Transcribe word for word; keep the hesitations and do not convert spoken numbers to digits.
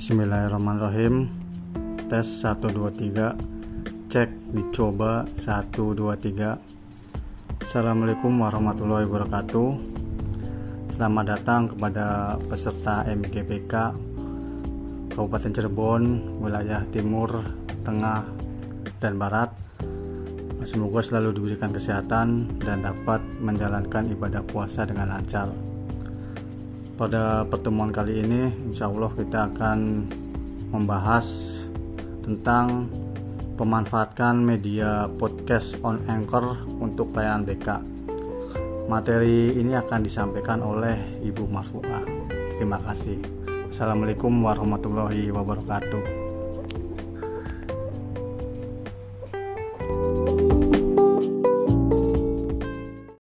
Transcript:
Bismillahirrahmanirrahim. Tes satu dua tiga. Cek dicoba satu dua tiga. Assalamualaikum warahmatullahi wabarakatuh. Selamat datang kepada peserta M G P K Kabupaten Cirebon, wilayah Timur, Tengah, dan Barat. Semoga selalu diberikan kesehatan dan dapat menjalankan ibadah puasa dengan lancar. Pada pertemuan kali ini, insya Allah kita akan membahas tentang pemanfaatkan media podcast on Anchor untuk layanan B K. Materi ini akan disampaikan oleh Ibu Marfuah. Terima kasih. Assalamualaikum warahmatullahi wabarakatuh.